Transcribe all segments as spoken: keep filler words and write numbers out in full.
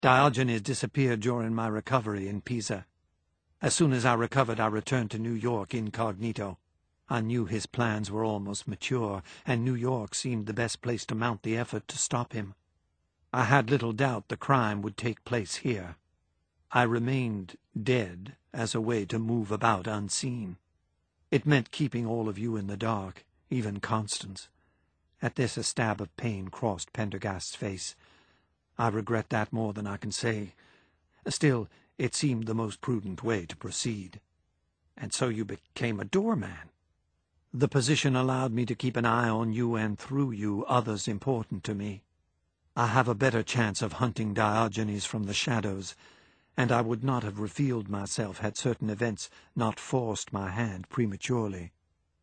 Diogenes disappeared during my recovery in Pisa. As soon as I recovered, I returned to New York incognito. I knew his plans were almost mature, and New York seemed the best place to mount the effort to stop him. I had little doubt the crime would take place here. I remained dead as a way to move about unseen. It meant keeping all of you in the dark, even Constance. At this a stab of pain crossed Pendergast's face. I regret that more than I can say. Still, it seemed the most prudent way to proceed. And so you became a doorman. The position allowed me to keep an eye on you and, through you, others important to me. I have a better chance of hunting Diogenes from the shadows, and I would not have revealed myself had certain events not forced my hand prematurely.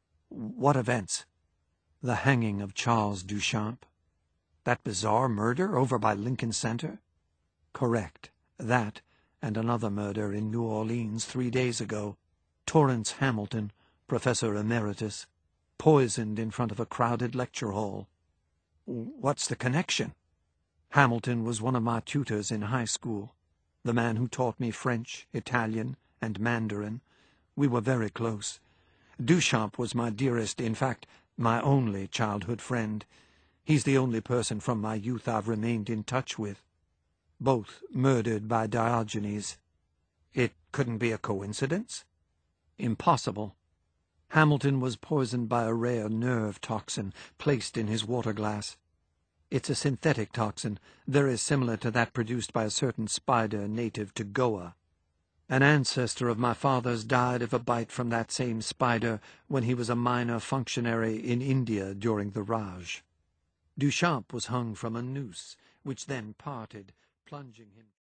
What events? The hanging of Charles Duchamp? That bizarre murder over by Lincoln Center? Correct. That, and another murder in New Orleans three days ago. Torrance Hamilton, Professor Emeritus, poisoned in front of a crowded lecture hall. What's the connection? Hamilton was one of my tutors in high school, the man who taught me French, Italian, and Mandarin. We were very close. Duchamp was my dearest, in fact, my only childhood friend. He's the only person from my youth I've remained in touch with. Both murdered by Diogenes. It couldn't be a coincidence? Impossible. Hamilton was poisoned by a rare nerve toxin placed in his water glass. It's a synthetic toxin, very similar to that produced by a certain spider native to Goa. An ancestor of my father's died of a bite from that same spider when he was a minor functionary in India during the Raj. Duchamp was hung from a noose, which then parted, plunging him